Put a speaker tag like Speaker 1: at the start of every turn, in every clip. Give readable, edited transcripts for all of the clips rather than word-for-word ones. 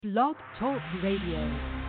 Speaker 1: Blog Talk Radio.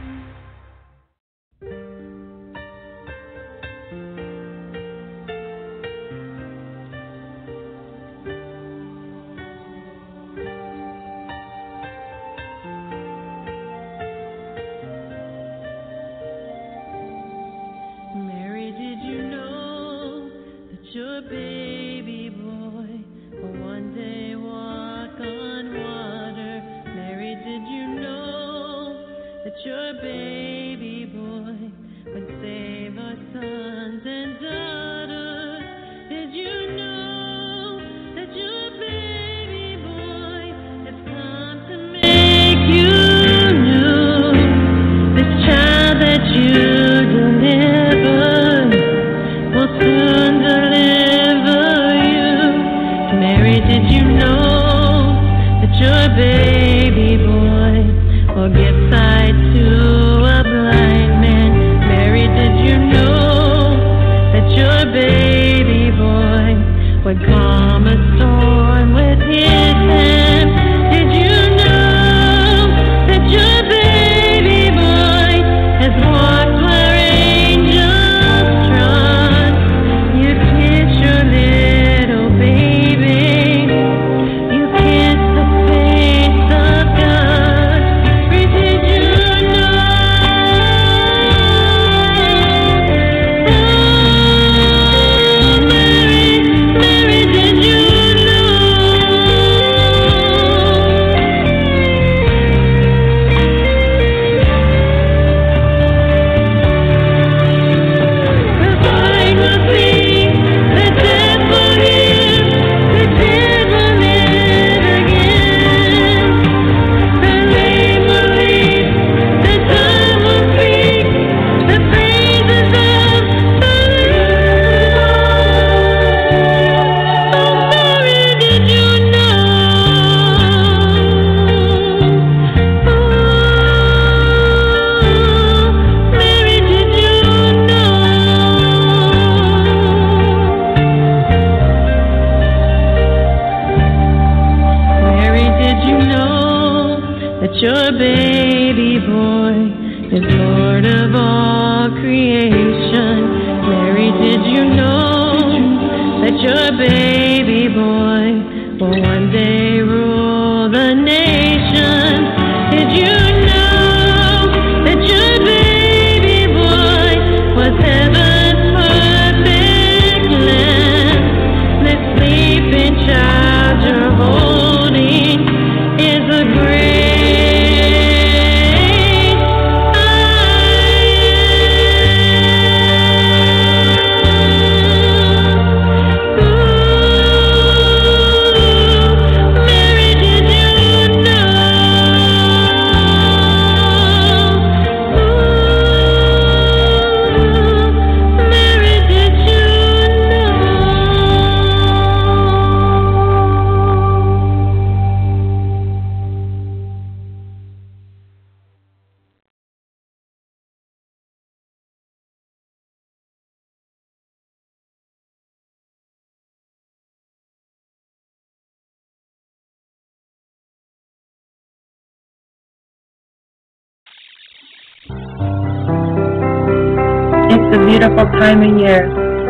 Speaker 2: It's a beautiful time of year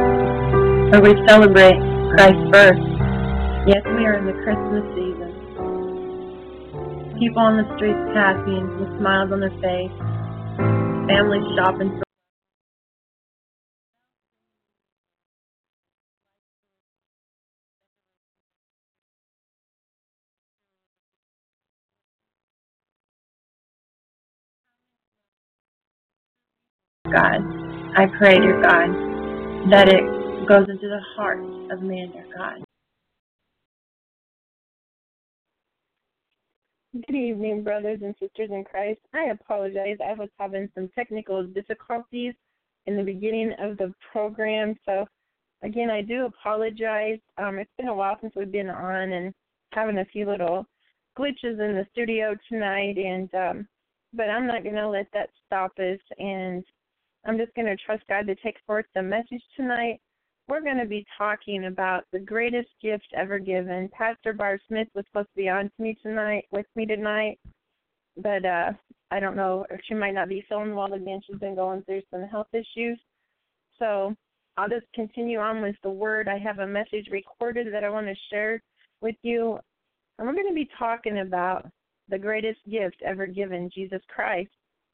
Speaker 2: where we celebrate Christ's birth. Yes, we are in the Christmas season. People on the streets passing with smiles on their face. Families shopping for God. I pray, dear God, that it goes into the heart of man, dear God.
Speaker 3: Good evening, brothers and sisters in Christ. I apologize. I was having some technical difficulties in the beginning of the program. So, again, I do apologize. It's been a while since we've been on and having a few little glitches in the studio tonight. But I'm not going to let that stop us. And I'm just going to trust God to take forth the message tonight. We're going to be talking about the greatest gift ever given. Pastor Barb Smith was supposed to be on with me tonight, but I don't know, or she might not be feeling well again. She's been going through some health issues. So I'll just continue on with the word. I have a message recorded that I want to share with you. And we're going to be talking about the greatest gift ever given, Jesus Christ.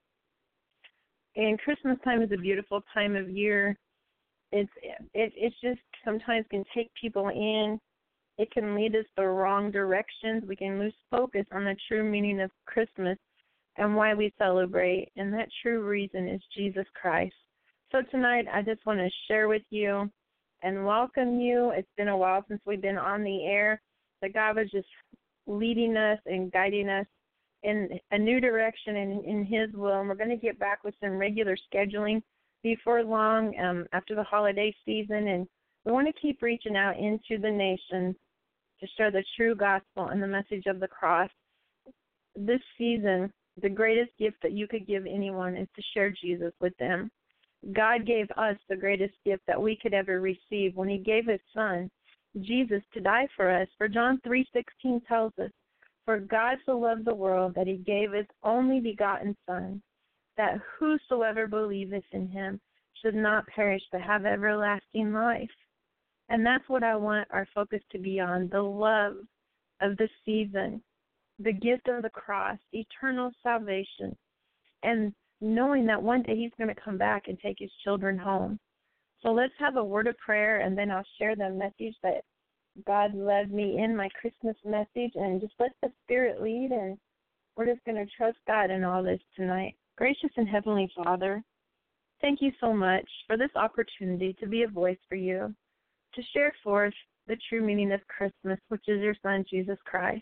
Speaker 3: And Christmas time is a beautiful time of year. It's just sometimes can take people in. It can lead us the wrong directions. We can lose focus on the true meaning of Christmas and why we celebrate. And that true reason is Jesus Christ. So tonight I just want to share with you and welcome you. It's been a while since we've been on the air. That God was just leading us and guiding us in a new direction in His will. And we're going to get back with some regular scheduling before long, after the holiday season. And we want to keep reaching out into the nation to share the true gospel and the message of the cross. This season, the greatest gift that you could give anyone is to share Jesus with them. God gave us the greatest gift that we could ever receive when He gave His Son, Jesus, to die for us. For John 3:16 tells us, "For God so loved the world that He gave His only begotten Son, that whosoever believeth in Him should not perish but have everlasting life." And that's what I want our focus to be on, the love of the season, the gift of the cross, eternal salvation, and knowing that one day He's going to come back and take His children home. So let's have a word of prayer, and then I'll share the message that God led me in, my Christmas message, and just let the Spirit lead, and we're just going to trust God in all this tonight. Gracious and Heavenly Father, thank you so much for this opportunity to be a voice for you, to share forth the true meaning of Christmas, which is your Son, Jesus Christ.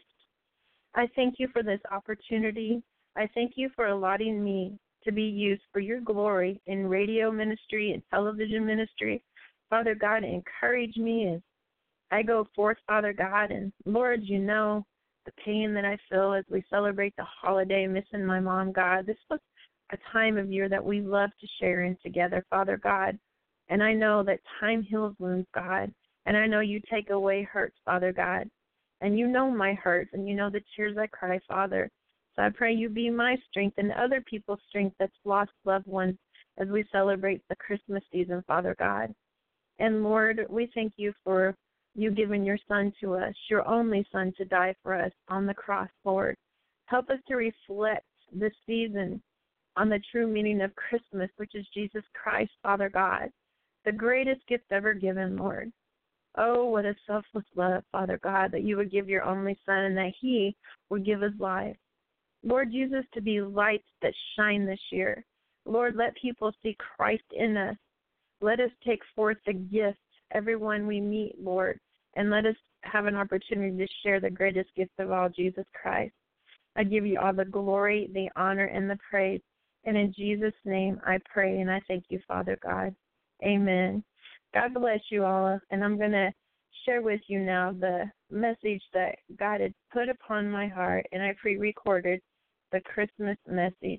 Speaker 3: I thank you for this opportunity. I thank you for allotting me to be used for your glory in radio ministry and television ministry. Father God, encourage me as I go forth, Father God. And Lord, you know the pain that I feel as we celebrate the holiday, missing my mom, God. This was a time of year that we love to share in together, Father God. And I know that time heals wounds, God. And I know you take away hurts, Father God. And you know my hurts, and you know the tears I cry, Father. So I pray you be my strength and other people's strength that's lost loved ones as we celebrate the Christmas season, Father God. And Lord, we thank you for you giving your Son to us, your only Son, to die for us on the cross, Lord. Help us to reflect this season on the true meaning of Christmas, which is Jesus Christ, Father God, the greatest gift ever given, Lord. Oh, what a selfless love, Father God, that you would give your only Son and that He would give His life. Lord, use us to be lights that shine this year. Lord, let people see Christ in us. Let us take forth the gifts, everyone we meet, Lord, and let us have an opportunity to share the greatest gift of all, Jesus Christ. I give you all the glory, the honor, and the praise. And in Jesus' name I pray, and I thank you, Father God. Amen. God bless you all, and I'm going to share with you now the message that God had put upon my heart, and I pre-recorded the Christmas message.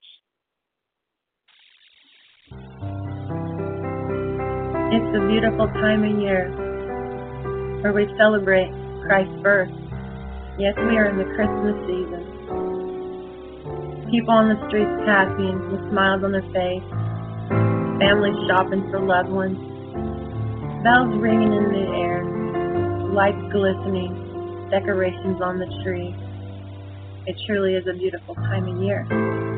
Speaker 2: It's a beautiful time of year where we celebrate Christ's birth. Yes, we are in the Christmas season. People on the streets passing with smiles on their face, families shopping for loved ones, bells ringing in the air, lights glistening, decorations on the tree. It truly is a beautiful time of year.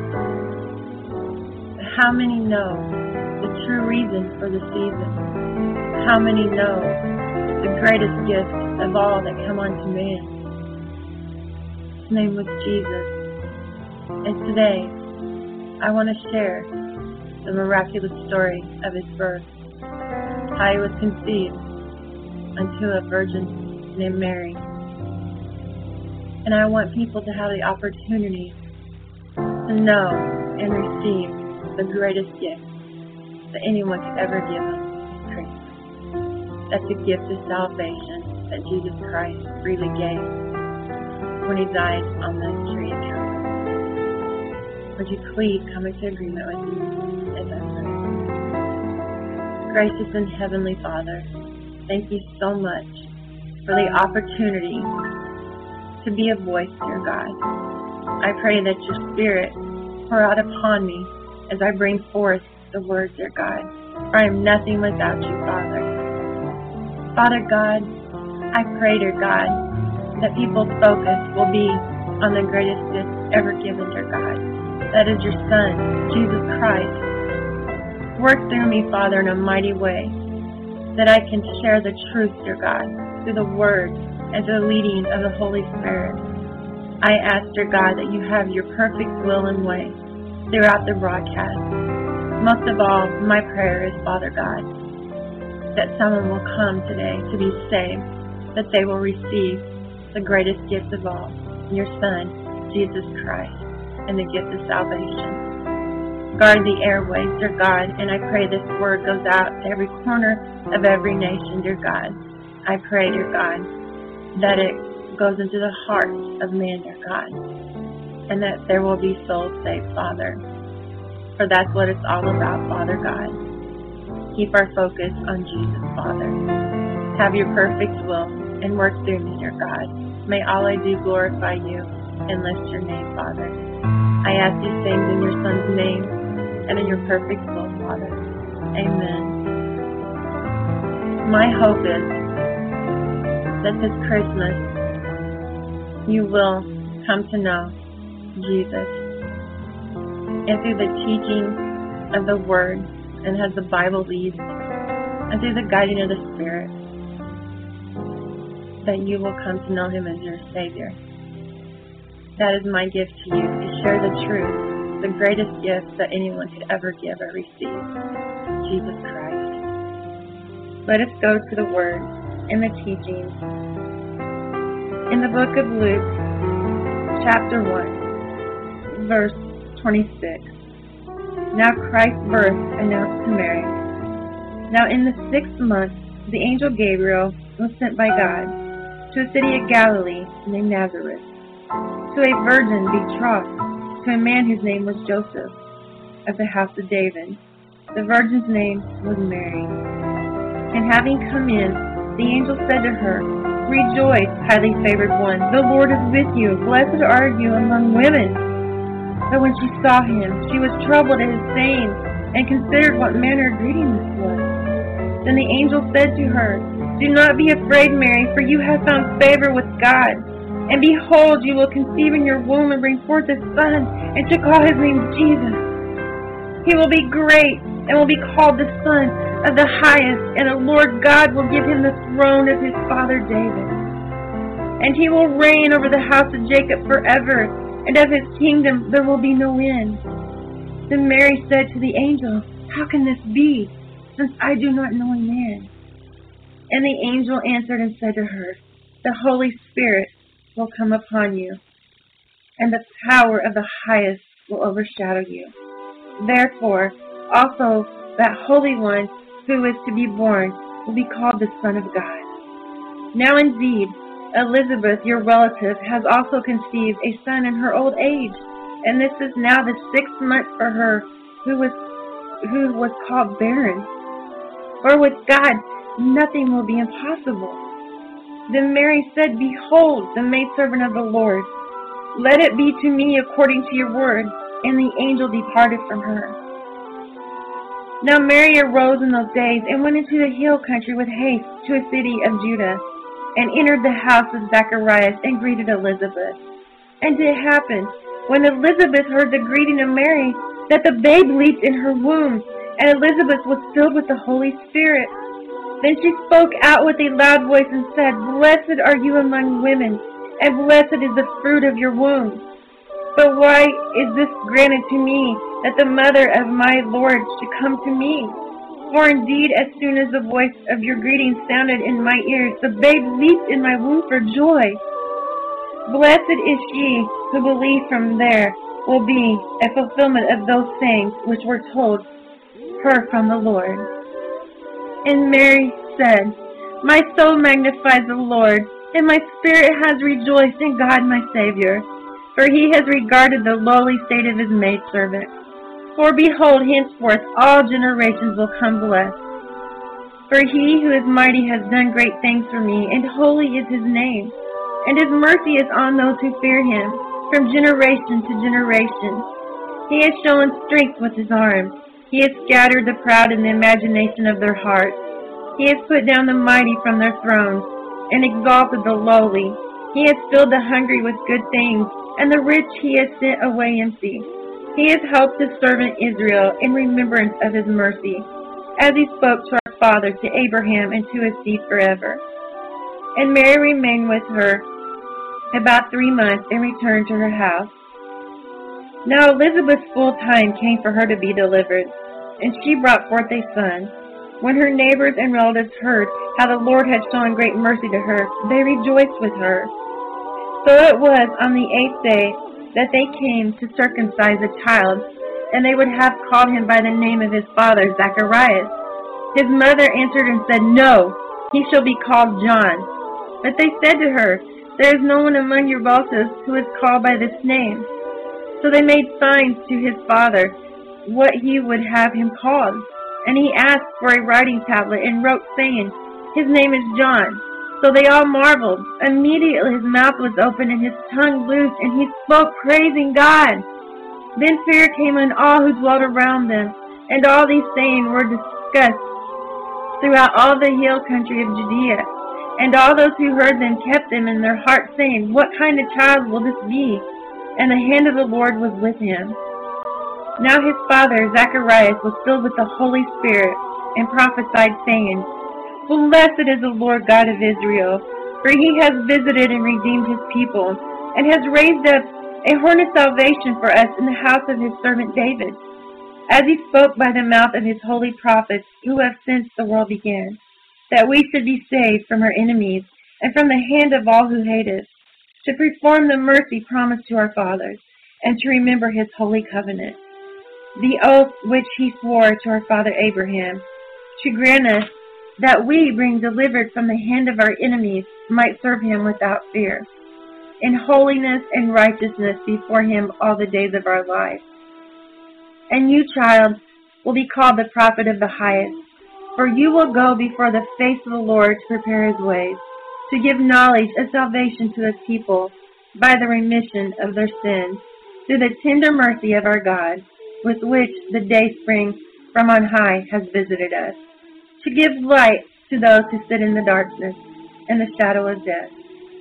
Speaker 2: But how many know the true reason for the season? How many know the greatest gift of all that come unto man? His name was Jesus. And today, I want to share the miraculous story of His birth, how He was conceived unto a virgin named Mary. And I want people to have the opportunity to know and receive the greatest gift that anyone could ever give us, Christmas. That's the gift of salvation that Jesus Christ freely gave when He died on the tree of Calvary. Would you please come into agreement with me as I pray? Gracious and Heavenly Father, thank you so much for the opportunity to be a voice, dear God. I pray that your Spirit pour out upon me as I bring forth the word, dear God. For I am nothing without you, Father. Father God, I pray, dear God, that people's focus will be on the greatest gift ever given, dear God. That is your Son, Jesus Christ. Work through me, Father, in a mighty way, that I can share the truth, dear God, through the Word and through the leading of the Holy Spirit. I ask, dear God, that you have your perfect will and way throughout the broadcast. Most of all, my prayer is, Father God, that someone will come today to be saved, that they will receive the greatest gift of all, your Son, Jesus Christ, and the gift of salvation. Guard the airways, dear God, and I pray this word goes out to every corner of every nation, dear God. I pray, dear God, that it goes into the heart of man, dear God, and that there will be souls saved, Father. For that's what it's all about, Father God. Keep our focus on Jesus, Father. Have your perfect will and work through me, dear God. May all I do glorify you and lift your name, Father. I ask these things in your Son's name and in your perfect will, Father. Amen. My hope is that this Christmas you will come to know Jesus. And through the teaching of the Word and as the Bible leads, and through the guiding of the Spirit, that you will come to know Him as your Savior. That is my gift to you, to share the truth, the greatest gift that anyone could ever give or receive, Jesus Christ. Let us go to the Word and the teachings. In the book of Luke, chapter 1, verse 26. Now Christ's birth announced to Mary. Now in the 6th month, the angel Gabriel was sent by God to a city of Galilee named Nazareth, to a virgin betrothed to a man whose name was Joseph, of the house of David. The virgin's name was Mary. And having come in, the angel said to her, Rejoice, highly favored one, the Lord is with you. Blessed are you among women. But when she saw him, she was troubled at his saying, and considered what manner of greeting this was. Then the angel said to her, Do not be afraid, Mary, for you have found favor with God. And behold, you will conceive in your womb and bring forth a son, and to call his name Jesus. He will be great, and will be called the Son of the Highest, and the Lord God will give him the throne of his father David. And he will reign over the house of Jacob forever, and of his kingdom there will be no end. Then Mary said to the angel, How can this be, since I do not know a man? And the angel answered and said to her, The Holy Spirit will come upon you, and the power of the Highest will overshadow you. Therefore, also that Holy One who is to be born will be called the Son of God. Now indeed, Elizabeth, your relative, has also conceived a son in her old age, and this is now the 6th month for her who was called barren. For with God nothing will be impossible. Then Mary said, Behold, the maidservant of the Lord. Let it be to me according to your word. And the angel departed from her. Now Mary arose in those days and went into the hill country with haste to a city of Judah, and entered the house of Zacharias and greeted Elizabeth. And it happened, when Elizabeth heard the greeting of Mary, that the babe leaped in her womb, and Elizabeth was filled with the Holy Spirit. Then she spoke out with a loud voice and said, Blessed are you among women, and blessed is the fruit of your womb. But why is this granted to me, that the mother of my Lord should come to me? For indeed, as soon as the voice of your greeting sounded in my ears, the babe leaped in my womb for joy. Blessed is she who believed from there will be a fulfillment of those things which were told her from the Lord. And Mary said, My soul magnifies the Lord, and my spirit has rejoiced in God my Savior. For he has regarded the lowly state of his maidservant. For behold, henceforth all generations will come blessed. For he who is mighty has done great things for me, and holy is his name. And his mercy is on those who fear him. from generation to generation. He has shown strength with his arm. He has scattered the proud in the imagination of their hearts. He has put down the mighty from their thrones and exalted the lowly. He has filled the hungry with good things, and the rich he has sent away empty. He has helped his servant Israel in remembrance of his mercy, as he spoke to our father, to Abraham, and to his seed forever. And Mary remained with her about 3 months and returned to her house. Now Elizabeth's full time came for her to be delivered, and she brought forth a son. When her neighbors and relatives heard how the Lord had shown great mercy to her, they rejoiced with her. So it was on the 8th day that they came to circumcise the child, and they would have called him by the name of his father, Zacharias. His mother answered and said, "No, he shall be called John." But they said to her, "There is no one among your relatives who is called by this name." So they made signs to his father what he would have him called. And he asked for a writing tablet and wrote, saying, "His name is John." So they all marveled. Immediately his mouth was opened and his tongue loosed, and he spoke, praising God. Then fear came on all who dwelt around them, and all these sayings were discussed throughout all the hill country of Judea. And all those who heard them kept them in their hearts, saying, "What kind of child will this be?" And the hand of the Lord was with him. Now his father, Zacharias, was filled with the Holy Spirit, and prophesied, saying, "Blessed is the Lord God of Israel, for he has visited and redeemed his people, and has raised up a horn of salvation for us in the house of his servant David, as he spoke by the mouth of his holy prophets, who have since the world began, that we should be saved from our enemies, and from the hand of all who hate us, to perform the mercy promised to our fathers, and to remember his holy covenant, the oath which he swore to our father Abraham, to grant us that we, being delivered from the hand of our enemies, might serve him without fear, in holiness and righteousness before him all the days of our life. And you, child, will be called the prophet of the highest, for you will go before the face of the Lord to prepare his ways, to give knowledge of salvation to his people by the remission of their sins, through the tender mercy of our God, with which the day spring from on high has visited us, to give light to those who sit in the darkness and the shadow of death,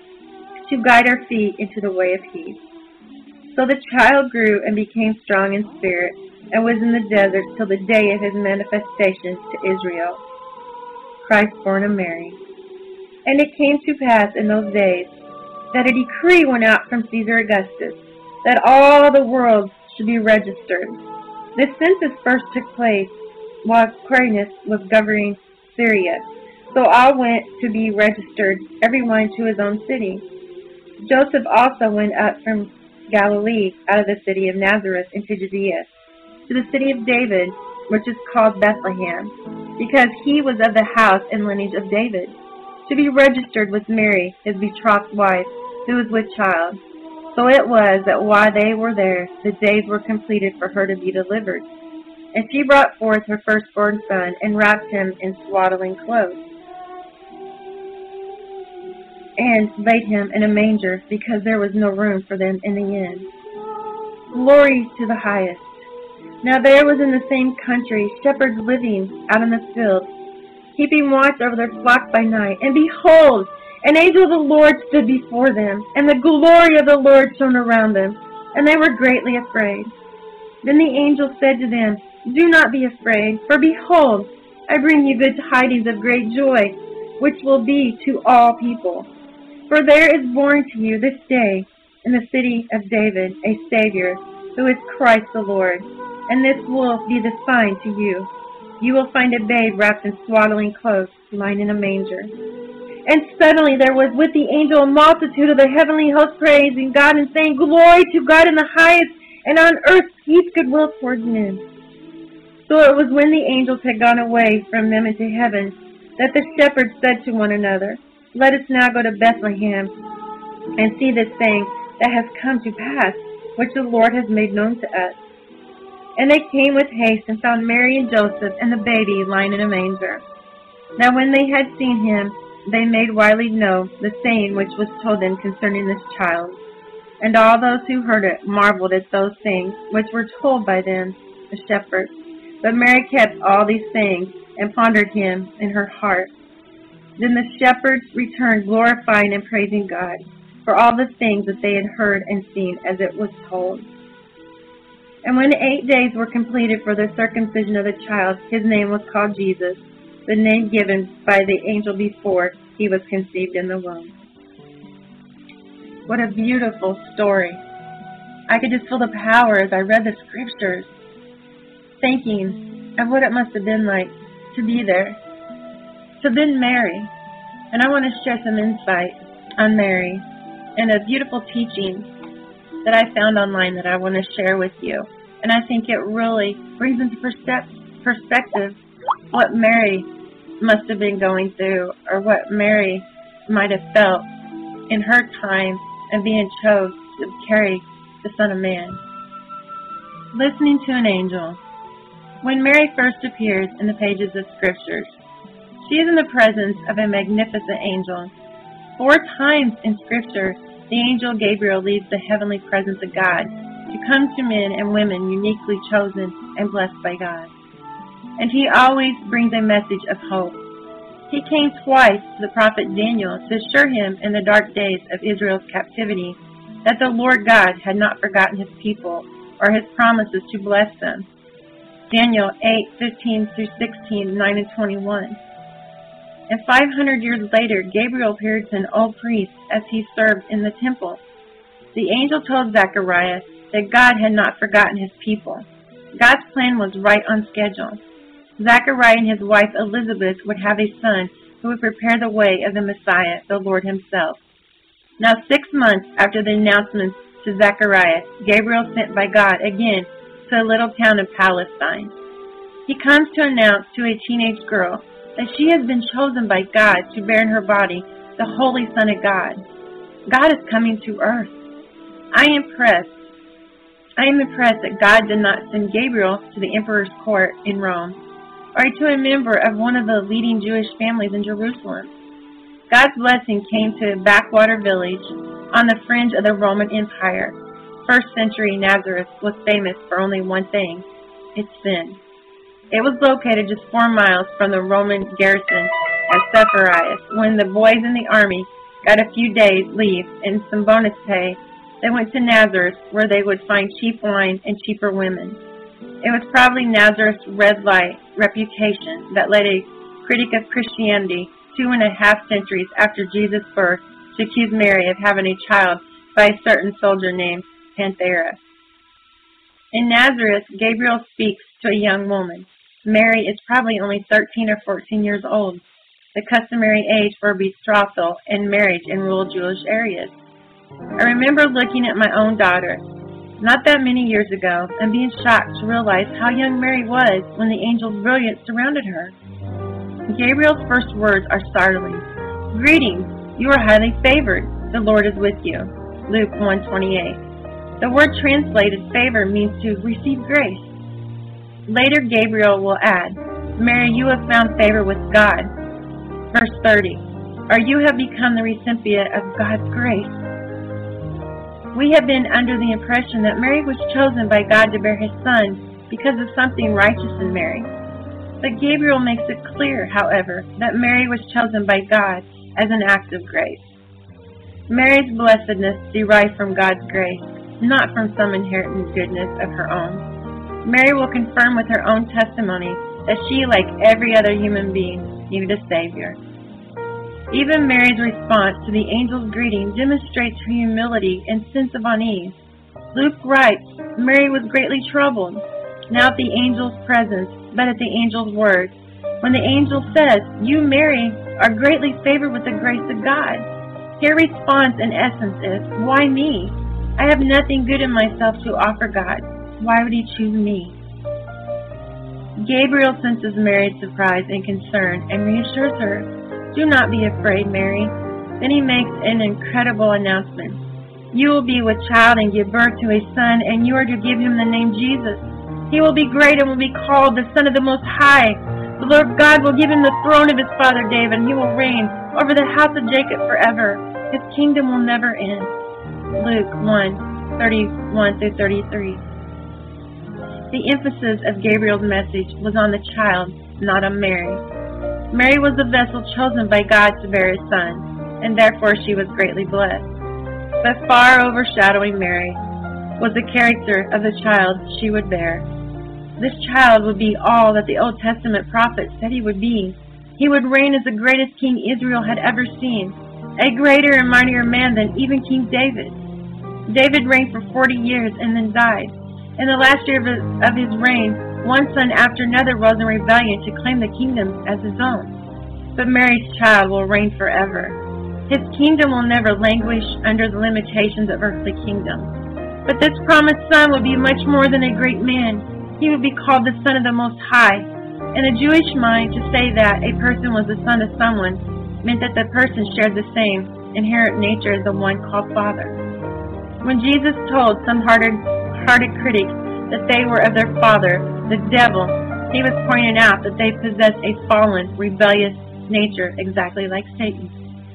Speaker 2: to guide our feet into the way of peace." So the child grew and became strong in spirit, and was in the desert till the day of his manifestation to Israel. Christ born of Mary. And it came to pass in those days that a decree went out from Caesar Augustus, that all the world should be registered. The census first took place while Quirinius was governing Syria. So all went to be registered, everyone to his own city. Joseph also went up from Galilee, out of the city of Nazareth, into Judea, to the city of David, which is called Bethlehem, because he was of the house and lineage of David, to be registered with Mary, his betrothed wife, who was with child. So it was that while they were there, the days were completed for her to be delivered. And she brought forth her firstborn son, and wrapped him in swaddling clothes, and laid him in a manger, because there was no room for them in the inn. Glory to the highest. Now there was in the same country shepherds living out in the field, keeping watch over their flock by night. And behold, an angel of the Lord stood before them, and the glory of the Lord shone around them, and they were greatly afraid. Then the angel said to them, "Do not be afraid, for behold, I bring you good tidings of great joy, which will be to all people. For there is born to you this day in the city of David a Savior, who is Christ the Lord. And this will be the sign to you. You will find a babe wrapped in swaddling clothes, lying in a manger." And suddenly there was with the angel a multitude of the heavenly host praising God and saying, "Glory to God in the highest, and on earth peace, goodwill towards men." So it was when the angels had gone away from them into heaven, that the shepherds said to one another, "Let us now go to Bethlehem, and see this thing that has come to pass, which the Lord has made known to us." And they came with haste, and found Mary and Joseph, and the baby lying in a manger. Now when they had seen him, they made widely known the saying which was told them concerning this child. And all those who heard it marveled at those things which were told by them, the shepherds. But Mary kept all these things and pondered him in her heart. Then the shepherds returned, glorifying and praising God for all the things that they had heard and seen as it was told. And when 8 days were completed for the circumcision of the child, his name was called Jesus, the name given by the angel before he was conceived in the womb. What a beautiful story. I could just feel the power as I read the scriptures, thinking of what it must have been like to be there. So then Mary, and I want to share some insight on Mary and a beautiful teaching that I found online that I want to share with you. And I think it really brings into perspective what Mary must have been going through, or what Mary might have felt in her time of being chosen to carry the Son of Man. Listening to an angel. When Mary first appears in the pages of Scriptures, she is in the presence of a magnificent angel. 4 times in Scripture, the angel Gabriel leaves the heavenly presence of God to come to men and women uniquely chosen and blessed by God. And he always brings a message of hope. He came twice to the prophet Daniel to assure him in the dark days of Israel's captivity that the Lord God had not forgotten his people or his promises to bless them. Daniel 8:15-16, 9 and 21. And 500 years later, Gabriel appeared to an old priest as he served in the temple. The angel told Zechariah that God had not forgotten his people. God's plan was right on schedule. Zechariah and his wife Elizabeth would have a son who would prepare the way of the Messiah, the Lord himself. Now 6 months after the announcement to Zechariah, Gabriel sent by God again to a little town of Palestine. He comes to announce to a teenage girl that she has been chosen by God to bear in her body the Holy Son of God. God is coming to earth. I am impressed that God did not send Gabriel to the emperor's court in Rome, or to a member of one of the leading Jewish families in Jerusalem. God's blessing came to a backwater village on the fringe of the Roman Empire. First century Nazareth was famous for only one thing: its sin. It was located just 4 miles from the Roman garrison of Sepphoris. When the boys in the army got a few days' leave and some bonus pay, they went to Nazareth, where they would find cheap wine and cheaper women. It was probably Nazareth's red light reputation that led a critic of Christianity 2.5 centuries after Jesus' birth to accuse Mary of having a child by a certain soldier named Panthera. In Nazareth, Gabriel speaks to a young woman. Mary is probably only 13 or 14 years old, the customary age for betrothal and marriage in rural Jewish areas. I remember looking at my own daughter not that many years ago and being shocked to realize how young Mary was when the angel's brilliance surrounded her. Gabriel's first words are startling. "Greetings, you are highly favored. The Lord is with you." Luke 1:28. The word translated favor means to receive grace. Later, Gabriel will add, "Mary, you have found favor with God." Verse 30. Or you have become the recipient of God's grace. We have been under the impression that Mary was chosen by God to bear his son because of something righteous in Mary. But Gabriel makes it clear, however, that Mary was chosen by God as an act of grace. Mary's blessedness derived from God's grace, not from some inherent goodness of her own. Mary will confirm with her own testimony that she, like every other human being, needed a Savior. Even Mary's response to the angel's greeting demonstrates her humility and sense of unease. Luke writes, Mary was greatly troubled, not at the angel's presence, but at the angel's words. When the angel says, "You, Mary, are greatly favored with the grace of God," her response in essence is, "Why me? I have nothing good in myself to offer God. Why would he choose me?" Gabriel senses Mary's surprise and concern and reassures her, "Do not be afraid, Mary." Then he makes an incredible announcement. "You will be with child and give birth to a son, and you are to give him the name Jesus. He will be great and will be called the Son of the Most High. The Lord God will give him the throne of his father David, and he will reign over the house of Jacob forever. His kingdom will never end." Luke 1:31-33. The emphasis of Gabriel's message was on the child, not on Mary. Mary was the vessel chosen by God to bear his son, and therefore she was greatly blessed. But far overshadowing Mary was the character of the child she would bear. This child would be all that the Old Testament prophets said he would be. He would reign as the greatest king Israel had ever seen, a greater and mightier man than even King David. David reigned for 40 years and then died. In the last year of his reign, one son after another rose in rebellion to claim the kingdom as his own. But Mary's child will reign forever. His kingdom will never languish under the limitations of earthly kingdom. But this promised son would be much more than a great man. He would be called the Son of the Most High. In a Jewish mind, to say that a person was the son of someone meant that the person shared the same inherent nature as the one called Father. When Jesus told some hard-hearted critics that they were of their father, the devil, he was pointing out that they possessed a fallen, rebellious nature exactly like Satan.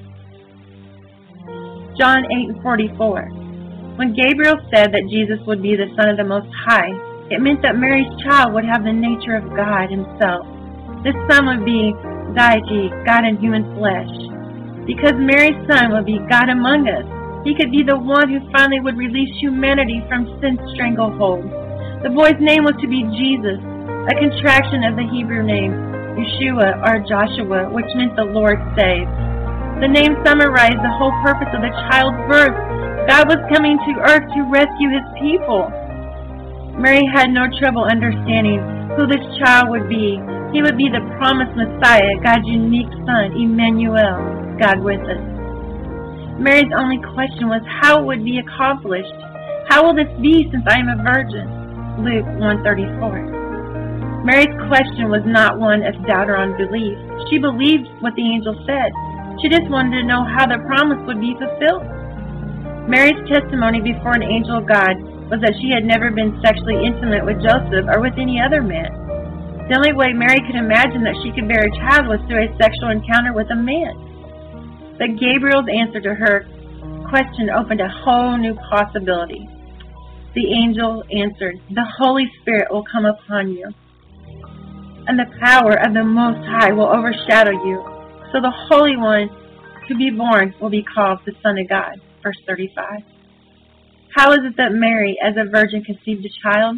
Speaker 2: John 8:44. When Gabriel said that Jesus would be the Son of the Most High, it meant that Mary's child would have the nature of God himself. This son would be deity, God in human flesh. Because Mary's son would be God among us, he could be the one who finally would release humanity from sin's stranglehold. The boy's name was to be Jesus, a contraction of the Hebrew name Yeshua or Joshua, which meant the Lord saves. The name summarized the whole purpose of the child's birth. God was coming to earth to rescue his people. Mary had no trouble understanding who this child would be. He would be the promised Messiah, God's unique Son, Emmanuel, God with us. Mary's only question was how it would be accomplished. How will this be since I am a virgin? Luke 1:34. Mary's question was not one of doubt or unbelief. She believed what the angel said. She just wanted to know how the promise would be fulfilled. Mary's testimony before an angel of God was that she had never been sexually intimate with Joseph or with any other man. The only way Mary could imagine that she could bear a child was through a sexual encounter with a man. But Gabriel's answer to her question opened a whole new possibility. The angel answered, "The Holy Spirit will come upon you, and the power of the Most High will overshadow you. So the Holy One to be born will be called the Son of God." Verse 35. How is it that Mary, as a virgin, conceived a child?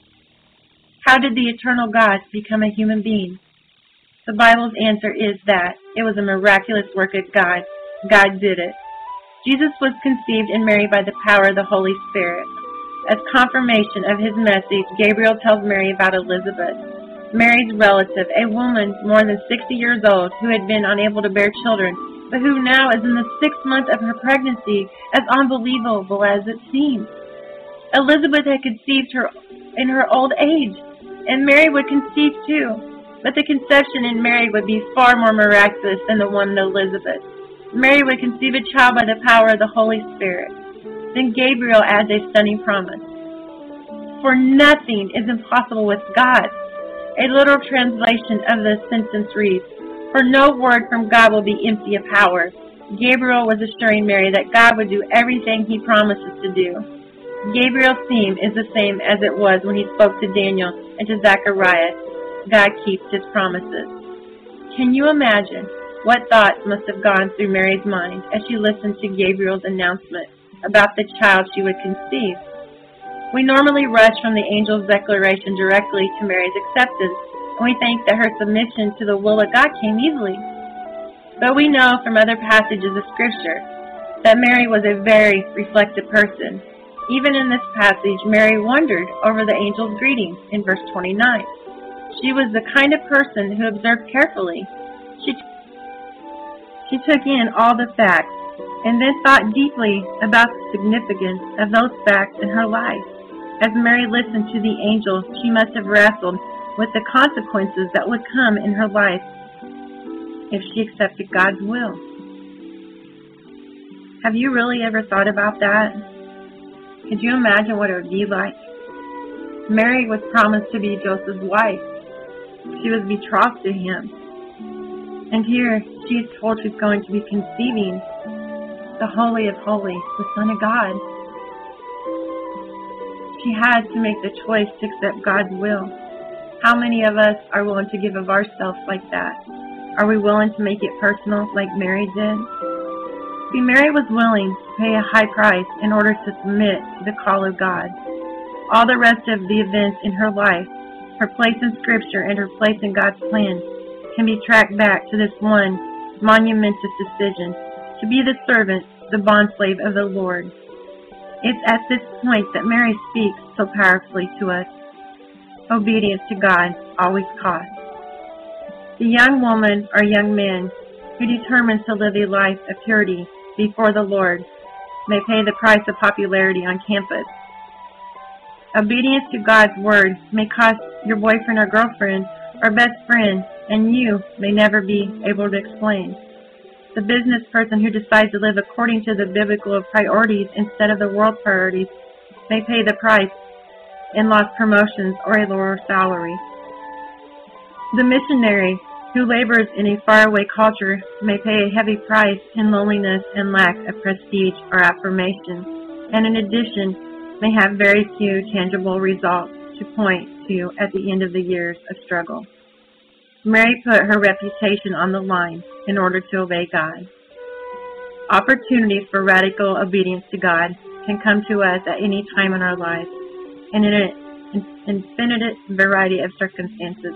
Speaker 2: How did the eternal God become a human being? The Bible's answer is that it was a miraculous work of God. God did it. Jesus was conceived in Mary by the power of the Holy Spirit. As confirmation of his message, Gabriel tells Mary about Elizabeth, Mary's relative, a woman more than 60 years old who had been unable to bear children, but who now is in the 6th month of her pregnancy, as unbelievable as it seems. Elizabeth had conceived her in her old age, and Mary would conceive too, but the conception in Mary would be far more miraculous than the one in Elizabeth. Mary would conceive a child by the power of the Holy Spirit. Then Gabriel adds a stunning promise. For nothing is impossible with God. A literal translation of this sentence reads, for no word from God will be empty of power. Gabriel was assuring Mary that God would do everything he promises to do. Gabriel's theme is the same as it was when he spoke to Daniel and to Zechariah. God keeps his promises. Can you imagine what thoughts must have gone through Mary's mind as she listened to Gabriel's announcement about the child she would conceive? We normally rush from the angel's declaration directly to Mary's acceptance, and we think that her submission to the will of God came easily. But we know from other passages of Scripture that Mary was a very reflective person. Even in this passage, Mary wondered over the angel's greeting in verse 29. She was the kind of person who observed carefully. She took in all the facts and then thought deeply about the significance of those facts in her life. As Mary listened to the angel, she must have wrestled with the consequences that would come in her life if she accepted God's will. Have you really ever thought about that? Could you imagine what it would be like? Mary was promised to be Joseph's wife. She was betrothed to him. And here she is told she's going to be conceiving the Holy of holy, the Son of God. She had to make the choice to accept God's will. How many of us are willing to give of ourselves like that? Are we willing to make it personal like Mary did? See, Mary was willing to pay a high price in order to submit to the call of God. All the rest of the events in her life, her place in Scripture and her place in God's plan, can be tracked back to this one monumentous decision, to be the servant, the bondslave of the Lord. It's at this point that Mary speaks so powerfully to us. Obedience to God always costs. The young woman or young man who determines to live a life of purity before the Lord may pay the price of popularity on campus. Obedience to God's word may cost your boyfriend or girlfriend or best friend, and you may never be able to explain. The business person who decides to live according to the biblical priorities instead of the world priorities may pay the price in lost promotions or a lower salary. The missionary who labors in a faraway culture may pay a heavy price in loneliness and lack of prestige or affirmation, and in addition may have very few tangible results to point to at the end of the years of struggle. Mary put her reputation on the line in order to obey God. Opportunities for radical obedience to God can come to us at any time in our lives, and in an infinite variety of circumstances.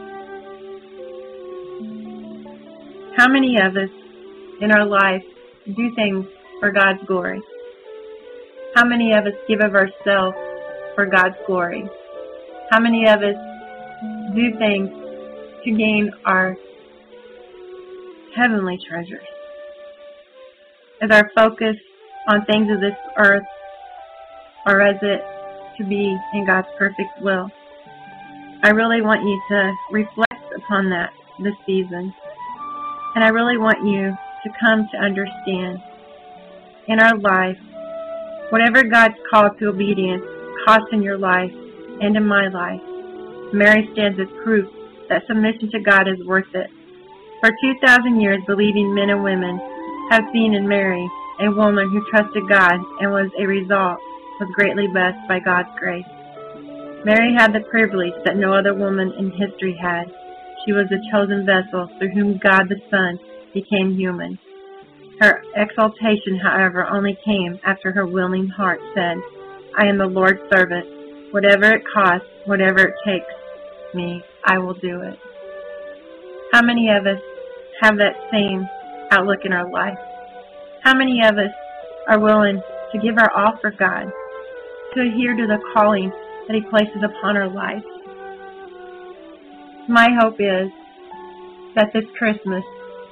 Speaker 2: How many of us in our life do things for God's glory? How many of us give of ourselves for God's glory? How many of us do things to gain our heavenly treasures? Is our focus on things of this earth, or is it to be in God's perfect will? I really want you to reflect upon that this season. And I really want you to come to understand in our life, whatever God's call to obedience costs in your life and in my life, Mary stands as proof that submission to God is worth it. For 2,000 years, believing men and women have seen in Mary a woman who trusted God and was greatly blessed by God's grace. Mary had the privilege that no other woman in history had. She was the chosen vessel through whom God the Son became human. Her exaltation, however, only came after her willing heart said, "I am the Lord's servant. Whatever it costs, whatever it takes me, I will do it." How many of us have that same outlook in our life? How many of us are willing to give our all for God, to adhere to the calling that He places upon our lives? My hope is that this Christmas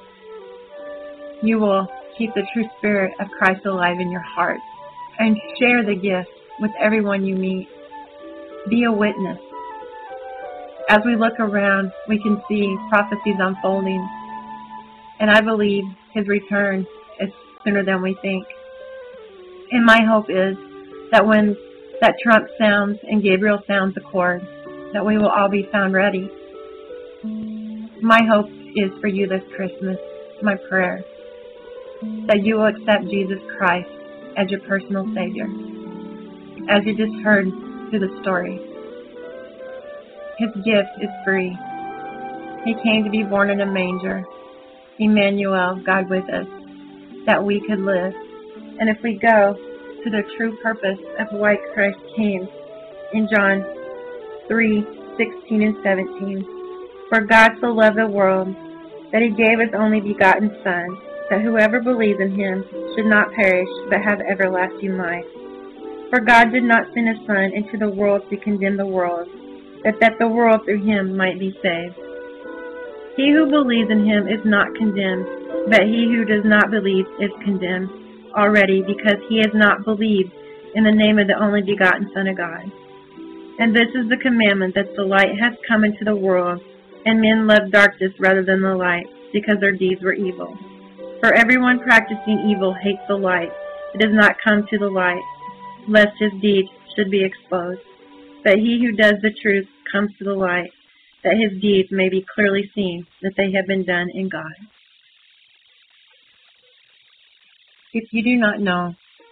Speaker 2: you will keep the true spirit of Christ alive in your heart and share the gift with everyone you meet. Be a witness. As we look around, we can see prophecies unfolding, and I believe His return is sooner than we think. And my hope is that when that trump sounds and Gabriel sounds the chord, that we will all be found ready. My hope is for you this Christmas, my prayer, that you will accept Jesus Christ as your personal Savior. As you just heard through the story, His gift is free. He came to be born in a manger, Emmanuel, God with us, that we could live. And if we go to the true purpose of why Christ came in John 3:16 and 17, "For God so loved the world that He gave His only begotten Son, that whoever believes in Him should not perish but have everlasting life. For God did not send His Son into the world to condemn the world, but that the world through Him might be saved. He who believes in Him is not condemned, but he who does not believe is condemned already, because he has not believed in the name of the only begotten Son of God. And this is the commandment, that the light has come into the world, and men loved darkness rather than the light, because their deeds were evil. For everyone practicing evil hates the light. It does not come to the light, lest his deeds should be exposed. But he who does the truth comes to the light, that his deeds may be clearly seen, that they have been done in God." If you do not know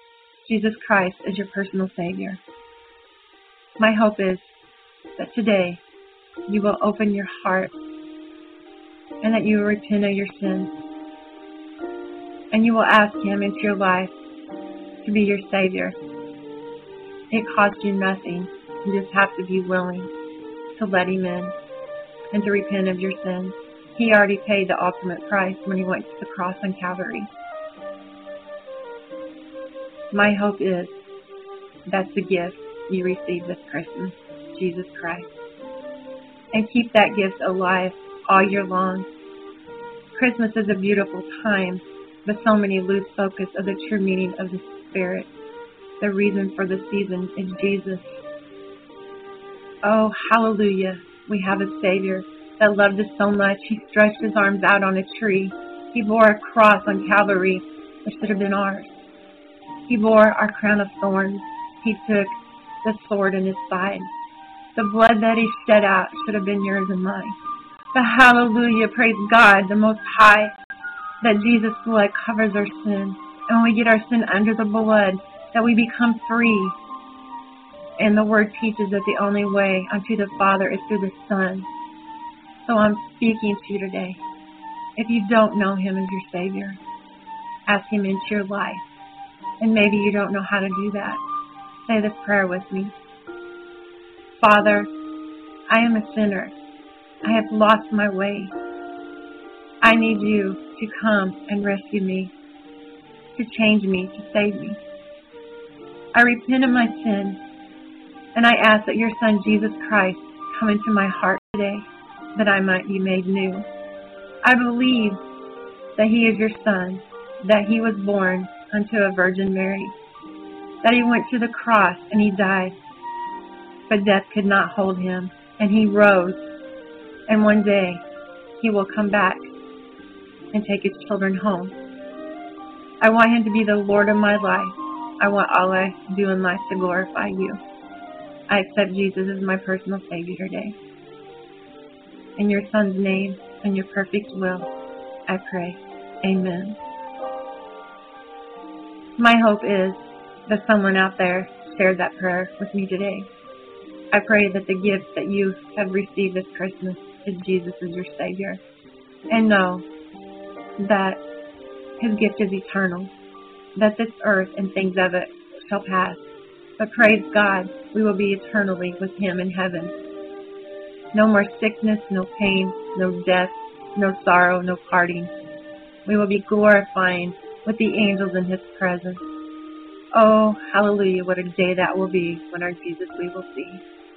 Speaker 2: Jesus Christ as your personal Savior. My hope is that today you will open your heart and that you will repent of your sins. And you will ask Him into your life to be your Savior. It costs you nothing. You just have to be willing to let Him in and to repent of your sins. He already paid the ultimate price when He went to the cross on Calvary. My hope is that's the gift you receive this Christmas, Jesus Christ. And keep that gift alive all year long. Christmas is a beautiful time, but so many lose focus of the true meaning of the Spirit. The reason for the season is Jesus. Oh, hallelujah. We have a Savior that loved us so much. He stretched His arms out on a tree. He bore a cross on Calvary that should have been ours. He bore our crown of thorns. He took the sword in His side. The blood that He shed out should have been yours and mine. But hallelujah, praise God, the Most High, that Jesus' blood covers our sin. And when we get our sin under the blood, that we become free. And the Word teaches that the only way unto the Father is through the Son. So I'm speaking to you today. If you don't know Him as your Savior, ask Him into your life. And maybe you don't know how to do that. Say this prayer with me. Father, I am a sinner. I have lost my way. I need you to come and rescue me, to change me, to save me. I repent of my sin, and I ask that your Son, Jesus Christ, come into my heart today, that I might be made new. I believe that He is your Son, that He was born unto a Virgin Mary, that He went to the cross and He died, but death could not hold Him, and He rose, and one day He will come back and take His children home. I want Him to be the Lord of my life. I want all I do in life to glorify you. I accept Jesus as my personal Savior today. In your Son's name and your perfect will, I pray. Amen. My hope is that someone out there shared that prayer with me today. I pray that the gift that you have received this Christmas is Jesus as your Savior. And know that His gift is eternal, that this earth and things of it shall pass. But praise God, we will be eternally with Him in heaven. No more sickness, no pain, no death, no sorrow, no parting. We will be glorifying with the angels in His presence. Oh, hallelujah, what a day that will be when our Jesus we will see.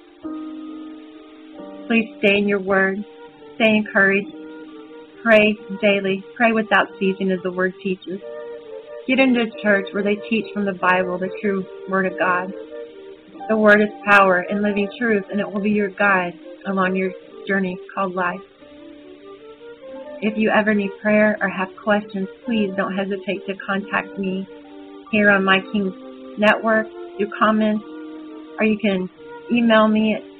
Speaker 2: Please stay in your word. Stay encouraged. Pray daily. Pray without ceasing as the word teaches. Get into a church where they teach from the Bible, the true word of God. The word is power and living truth, and it will be your guide along your journey called life. If you ever need prayer or have questions, please don't hesitate to contact me here on My King's Network through comments, or you can email me at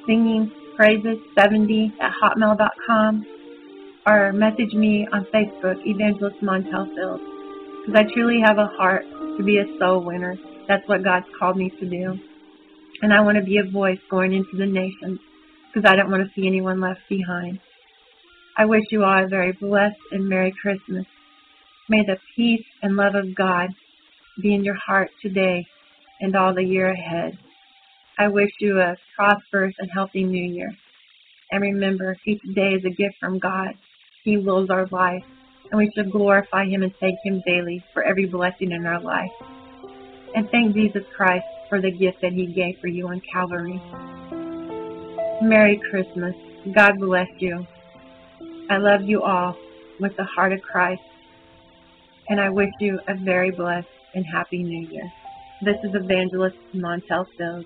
Speaker 2: singingpraises70@hotmail.com, or message me on Facebook, Evangelist Montel Fields, because I truly have a heart to be a soul winner. That's what God's called me to do. And I want to be a voice going into the nations, because I don't want to see anyone left behind. I wish you all a very blessed and Merry Christmas. May the peace and love of God be in your heart today and all the year ahead. I wish you a prosperous and healthy New Year. And remember, each day is a gift from God. He wills our life, and we should glorify Him and thank Him daily for every blessing in our life. And thank Jesus Christ for the gift that He gave for you on Calvary. Merry Christmas. God bless you. I love you all with the heart of Christ, and I wish you a very blessed and happy New Year. This is Evangelist Montel Fields.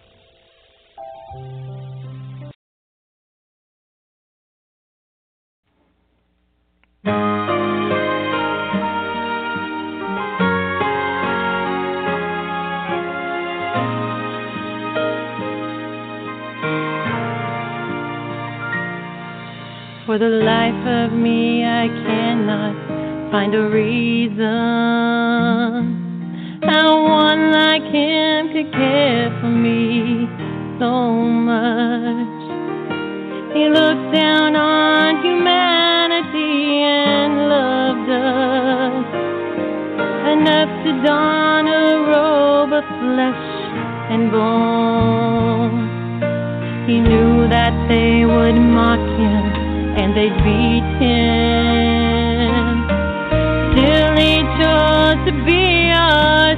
Speaker 4: For the life of me, I cannot find a reason. I how one like him could care for me so much. He looked down on humanity and loved us enough to don a robe of flesh and bone. He knew that they would mock him and they'd beat him. Still he chose to be our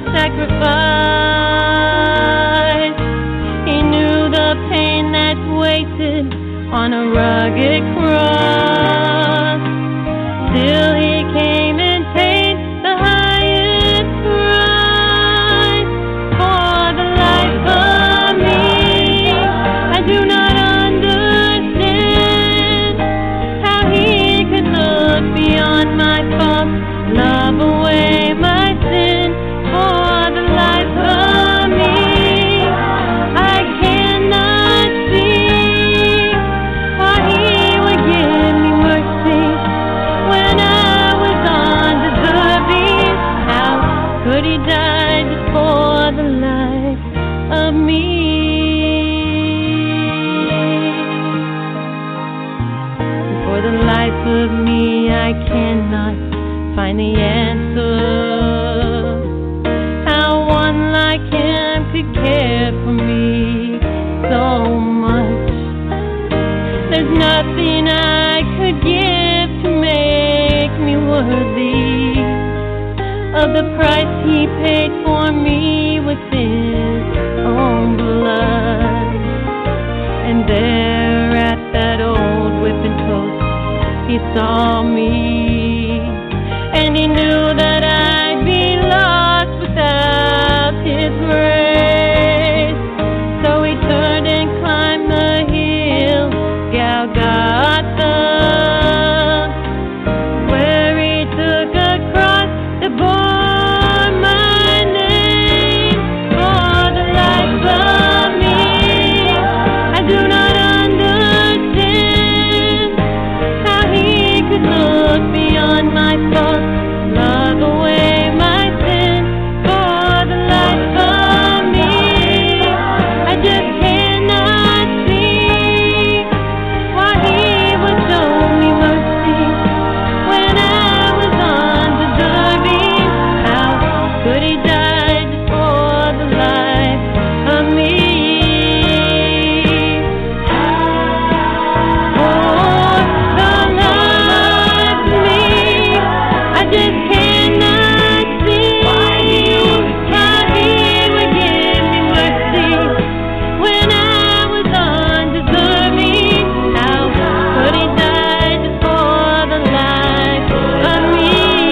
Speaker 4: sacrifice. He knew the pain that waited on a rugged cross. Still he came and paid the highest price for the life of me. I do not understand how he could look beyond my faults, love away my sin for the life of me. I cannot see why he would give me mercy when I was undeserving. How could he die just for the life of me? For the life of me, I cannot find the answer. How one like him could care for me so much. There's nothing I could give to make me worthy of the price he paid for me with his own blood. And there at that old whipping post, he saw me, and he knew that I'd be lost without his grace. So he turned and climbed the hill, Golgotha, where he took a cross that bore my name for the life of me. I do not understand how he could look beyond my faults, love away my sin for the life of me. I just cannot see why he would show me mercy when I was undeserving. How could he die just for the life of me? For the life of me, I just cannot see why he would give me mercy when I was undeserving. How could he die just for the life of me?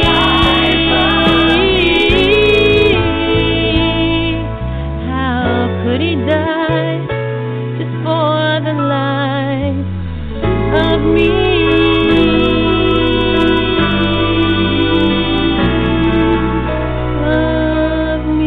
Speaker 4: How could he die just for the life of me? Of me.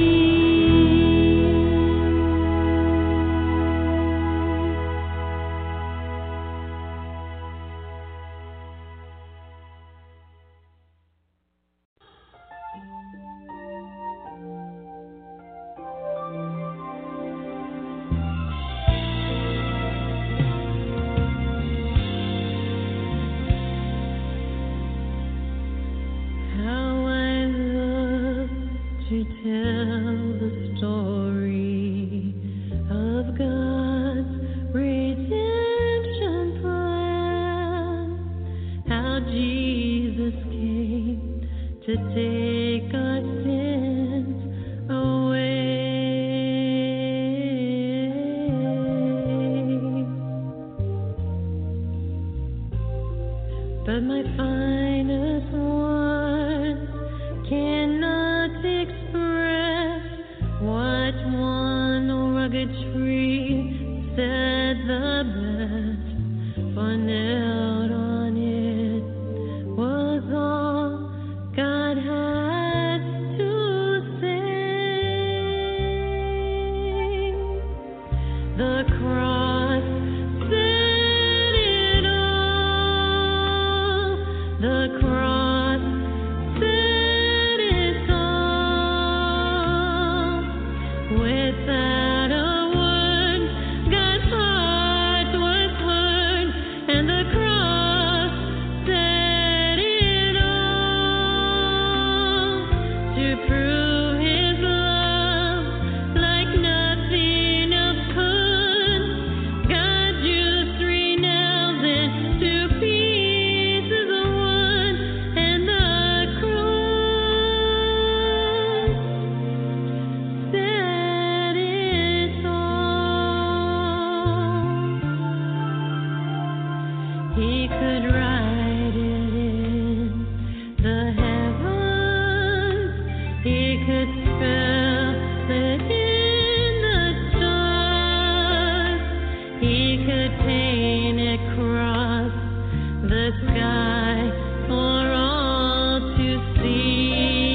Speaker 4: How I love to tell the story of God's redemption plan. How Jesus came to take our sins away. But my finest words cannot express what one rugged tree said the best. For nailed on it was all God had to say. The cross said it all. The cross said it all. He could write it in the heavens. He could spell it in the stars. He could paint across the sky for all to see.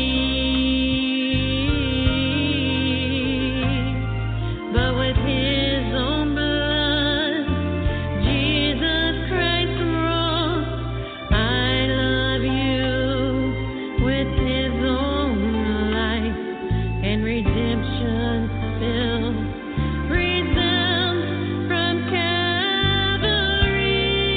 Speaker 4: But with his own blood, Jesus Christ wrote, I love you, with his own life and redemption spilled. Resounds from Calvary.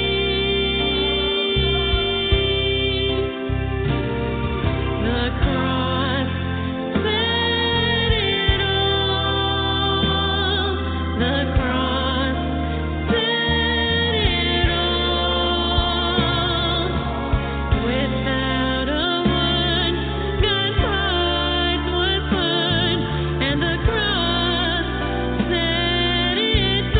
Speaker 4: The cross said it all. The cross said it all. Without a word, God's heart was heard, and the cross said it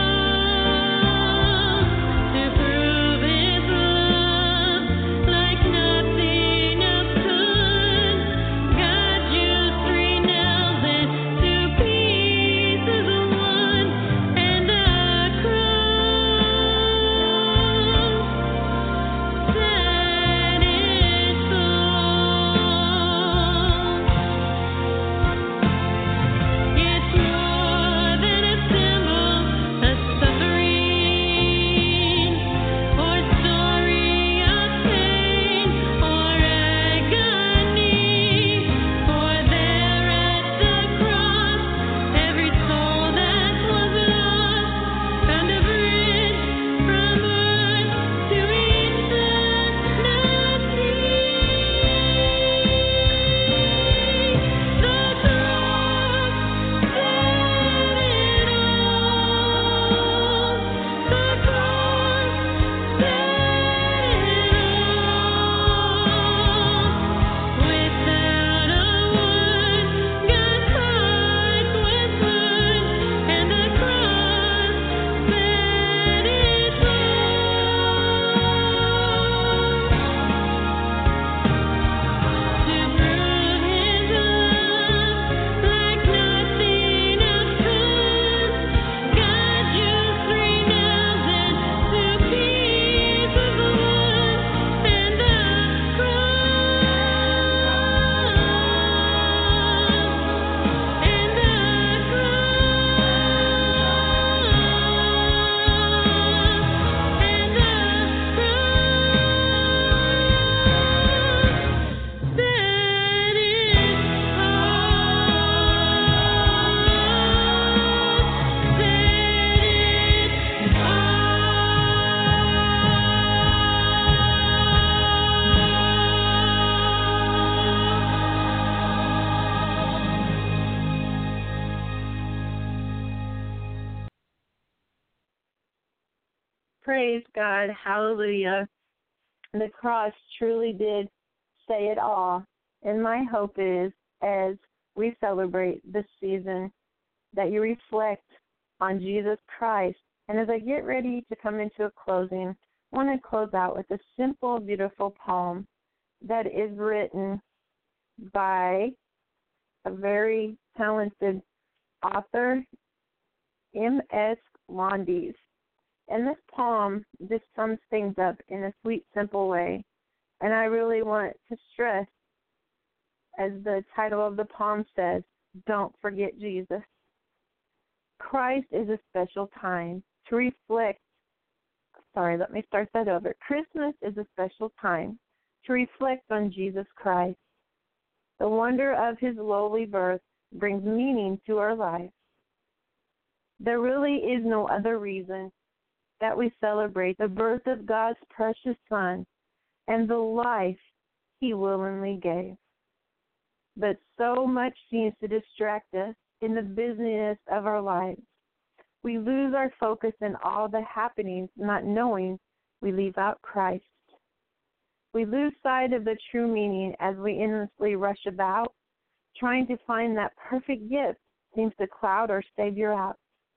Speaker 4: all. To prove his love like nothing else could, God used 3 nails and 2 pieces of wood, and the cross said it all. It's more than a symbol of suffering, or story of pain or agony. For there at the cross, every soul that was lost found a bridge from earth to eternity. The cross said it all. The cross said it all. Without a word, God's heart was heard, and the cross said it all. To prove his love like nothing else could, God used 3 nails and 2 pieces of wood, and the
Speaker 3: Praise God. Hallelujah. The cross truly did say it all. And my hope is, as we celebrate this season, that you reflect on Jesus Christ. And as I get ready to come into a closing, I want to close out with a simple, beautiful poem that is written by a very talented author, M.S. Londies. And this poem just sums things up in a sweet, simple way. And I really want to stress, as the title of the poem says, don't forget Jesus. Christ is a special time to reflect. Let me start that over. Christmas is a special time to reflect on Jesus Christ. The wonder of his lowly birth brings meaning to our lives. There really is no other reason that we celebrate the birth of God's precious Son and the life he willingly gave. But so much seems to distract us in the busyness of our lives. We lose our focus in all the happenings, not knowing we leave out Christ. We lose sight of the true meaning as we endlessly rush about, trying to find that perfect gift seems to cloud our Savior out.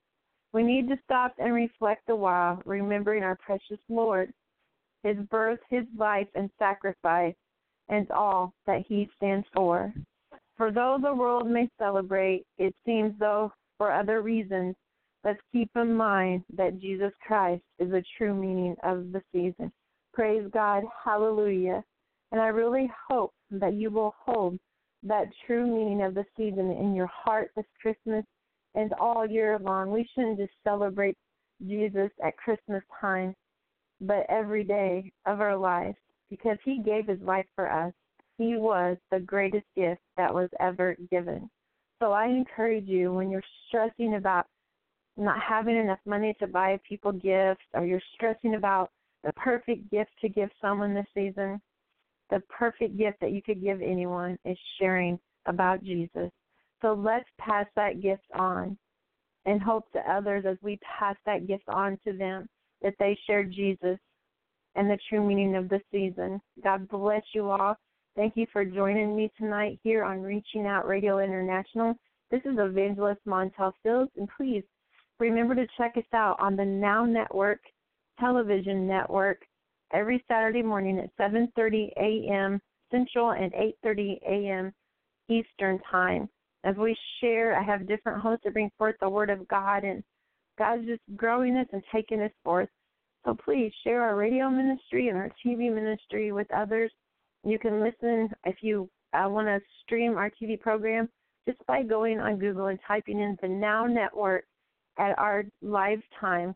Speaker 3: We need to stop and reflect a while, remembering our precious Lord, his birth, his life, and sacrifice, and all that he stands for. For though the world may celebrate, it seems though for other reasons, let's keep in mind that Jesus Christ is the true meaning of the season. Praise God. Hallelujah. And I really hope that you will hold that true meaning of the season in your heart this Christmas and all year long. We shouldn't just celebrate Jesus at Christmas time, but every day of our lives, because he gave his life for us. He was the greatest gift that was ever given. So I encourage you, when you're stressing about not having enough money to buy people gifts, or you're stressing about the perfect gift to give someone this season, the perfect gift that you could give anyone is sharing about Jesus. So let's pass that gift on and hope to others as we pass that gift on to them that they share Jesus and the true meaning of the season. God bless you all. Thank you for joining me tonight here on Reaching Out Radio International. This is Evangelist Montel Fields, and please remember to check us out on the Now Network television network every Saturday morning at 7:30 a.m. Central and 8:30 a.m. Eastern Time. As we share, I have different hosts that bring forth the Word of God, and God's just growing us and taking us forth. So please share our radio ministry and our TV ministry with others. You can listen if you want to stream our TV program just by going on Google and typing in the Now Network at our live time.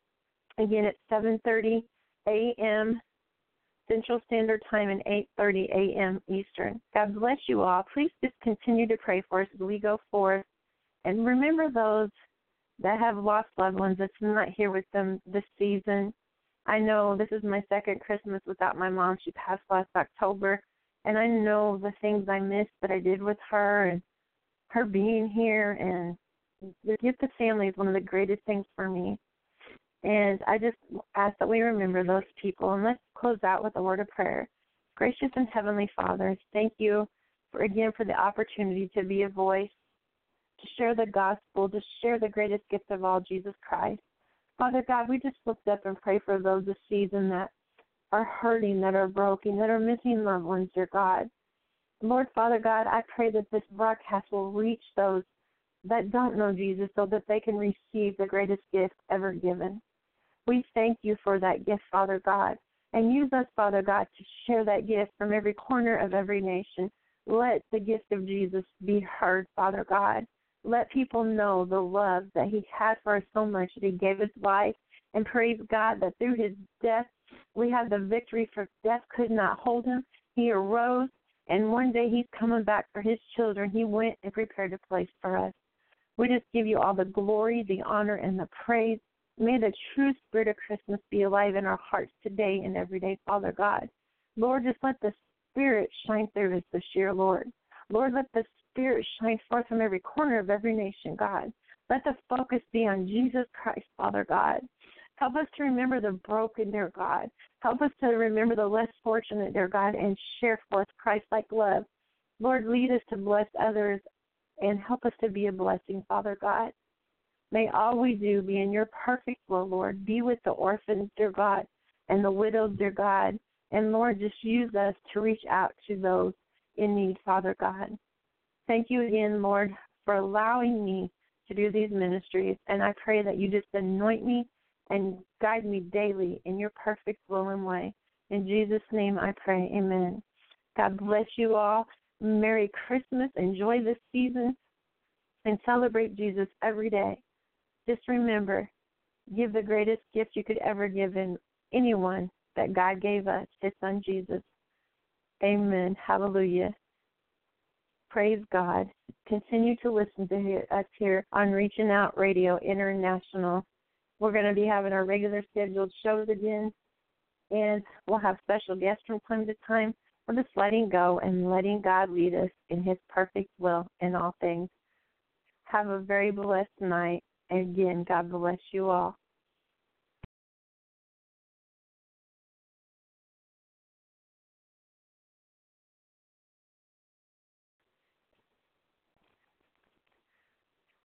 Speaker 3: Again, it's 7:30 a.m. Central Standard Time and 8:30 a.m. Eastern. God bless you all. Please just continue to pray for us as we go forth. And remember those that have lost loved ones that's not here with them this season. I know this is my second Christmas without my mom. She passed last October. And I know the things I missed that I did with her and her being here. And the gift of family is one of the greatest things for me. And I just ask that we remember those people. And let's close out with a word of prayer. Gracious and Heavenly Father, thank you for the opportunity to be a voice, to share the gospel, to share the greatest gift of all, Jesus Christ. Father God, we just lift up and pray for those this season that are hurting, that are broken, that are missing loved ones, dear God. Lord, Father God, I pray that this broadcast will reach those that don't know Jesus so that they can receive the greatest gift ever given. We thank you for that gift, Father God, and use us, Father God, to share that gift from every corner of every nation. Let the gift of Jesus be heard, Father God. Let people know the love that he had for us so much that he gave his life. And praise God that through his death, we have the victory, for death could not hold him. He arose, and one day he's coming back for his children. He went and prepared a place for us. We just give you all the glory, the honor, and the praise. May the true spirit of Christmas be alive in our hearts today and every day, Father God. Lord, just let the Spirit shine through us this year, Lord. Lord, let the Spirit shine forth from every corner of every nation, God. Let the focus be on Jesus Christ, Father God. Help us to remember the broken, dear God. Help us to remember the less fortunate, dear God, and share forth Christ-like love. Lord, lead us to bless others and help us to be a blessing, Father God. May all we do be in your perfect will, Lord. Be with the orphans, dear God, and the widows, dear God. And, Lord, just use us to reach out to those in need, Father God. Thank you again, Lord, for allowing me to do these ministries. And I pray that you just anoint me and guide me daily in your perfect will and way. In Jesus' name I pray, amen. God bless you all. Merry Christmas. Enjoy this season and celebrate Jesus every day. Just remember, give the greatest gift you could ever give in anyone that God gave us, his son Jesus. Amen. Hallelujah. Praise God. Continue to listen to us here on Reaching Out Radio International. We're going to be having our regular scheduled shows again, and we'll have special guests from time to time. We're just letting go and letting God lead us in his perfect will in all things. Have a very blessed night. And again, God bless you all.